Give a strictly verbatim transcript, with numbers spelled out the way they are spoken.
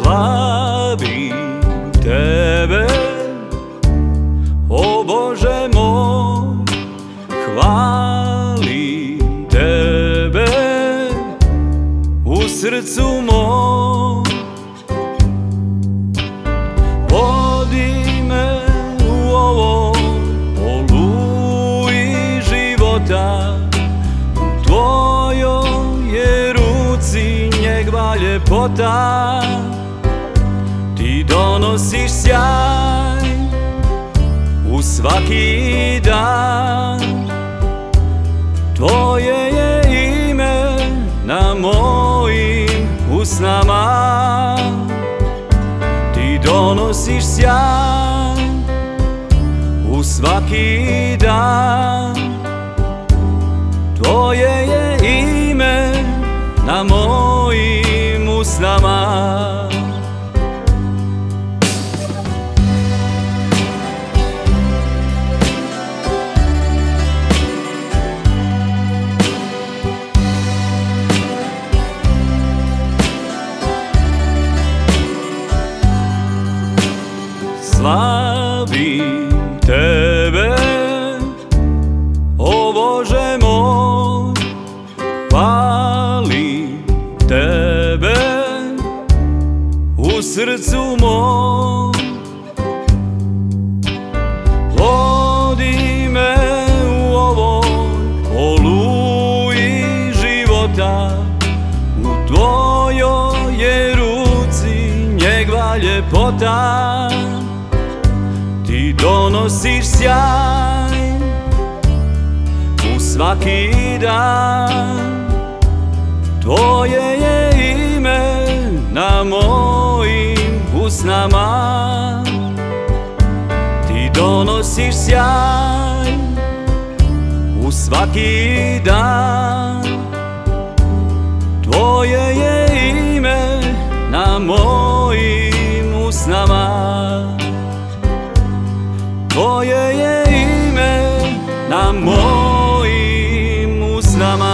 Slavim Tebe, o Bože moj, hvalim Tebe u srcu moj. Vodi me u ovoj oluji života, u Tvojoj je ruci njegova ljepota. Ti donosiš sjaj u svaki dan, Tvoje je ime na mojim usnama. Ti donosiš sjaj u svaki dan, Tvoje je ime na mojim usnama. Slavim Tebe, o Bože moj, hvalim Tebe u srcu moj. Vodi me u ovoj oluji života, u Tvojoj je ruci njegova ljepota. Ti donosiš sjaj u svaki dan, Tvoje je ime na mojim usnama. Ti donosiš sjaj u svaki dan, Tvoje je ime na mojim usnama. Tvoje je ime na mojim usnama.